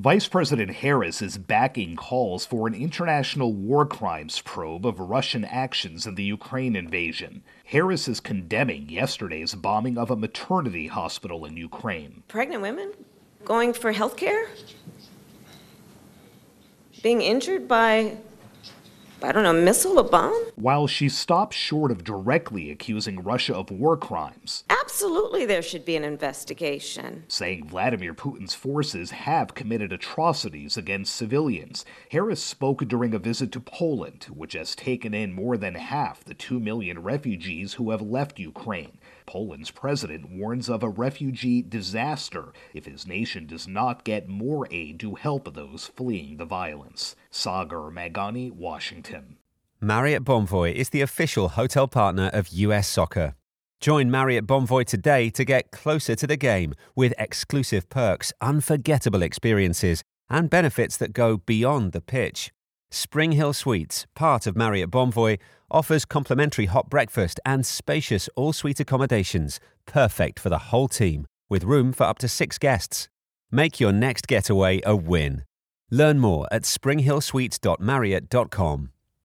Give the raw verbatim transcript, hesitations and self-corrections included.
Vice President Harris is backing calls for an international war crimes probe of Russian actions in the Ukraine invasion. Harris is condemning yesterday's bombing of a maternity hospital in Ukraine. Pregnant women going for health care? Being injured by, I don't know, a missile, a bomb? While she stops short of directly accusing Russia of war crimes. Absolutely there should be an investigation. Saying Vladimir Putin's forces have committed atrocities against civilians. Harris spoke during a visit to Poland, which has taken in more than half the two million refugees who have left Ukraine. Poland's president warns of a refugee disaster if his nation does not get more aid to help those fleeing the violence. Sagar Magani, Washington. Marriott Bonvoy is the official hotel partner of U S Soccer. Join Marriott Bonvoy today to get closer to the game with exclusive perks, unforgettable experiences, and benefits that go beyond the pitch. Spring Hill Suites, part of Marriott Bonvoy, offers complimentary hot breakfast and spacious all-suite accommodations, perfect for the whole team, with room for up to six guests. Make your next getaway a win. Learn more at spring hill suites dot marriott dot com.